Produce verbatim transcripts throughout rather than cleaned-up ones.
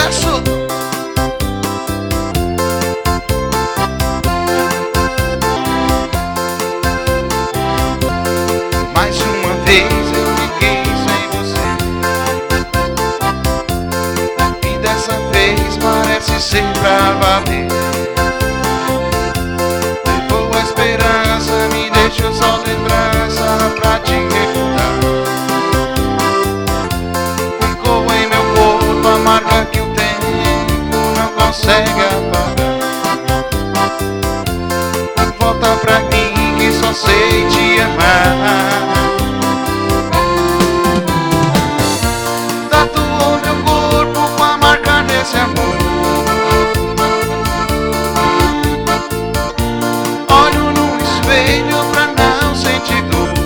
abraço. Mais uma vez eu fiquei sem você, e dessa vez parece ser pra valer. Levou a esperança, me deixou só lembrança pra te recordar. Ficou em meu corpo a marca que o tempo não consegue apagar. Volta pra mim que só sei te amar. Tatuou meu corpo com a marca desse amor. Olho no espelho pra não sentir dor.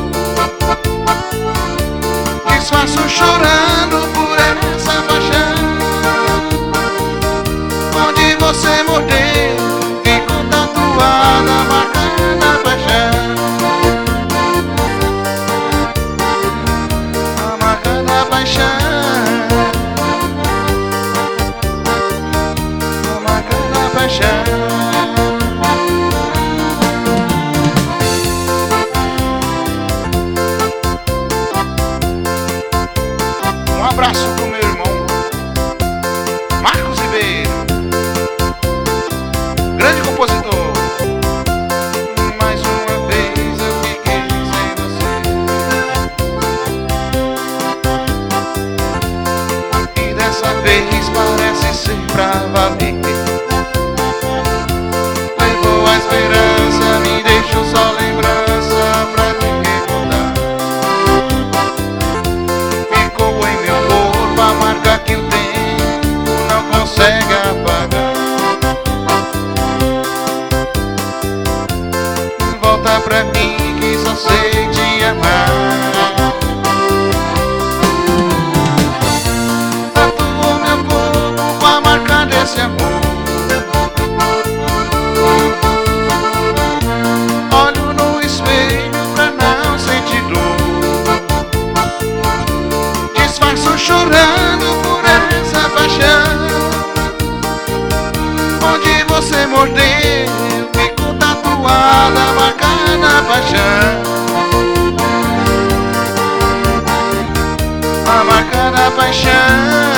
Disfarço chorando por essa paixão. Onde você mordeu, ficou tatuada a marca da paixão. A marca da paixão. A marca da paixão. Um abraço pro meu irmão Marcos Ribeiro, grande compositor. Mais uma vez eu fiquei sem você, e dessa vez parece ser pra valer. Levou a esperança, me deixou só lembrança pra te recordar. Ficou em meu corpo a marca que o tempo não consegue apagar. Volta pra mim que só sei te amar. Tatuou meu corpo com a marca desse amor. Olho no espelho pra não sentir dor. Disfarço chorando por essa paixão. Onde você mordeu, ficou tatuada a marca da paixão. A marca da paixão.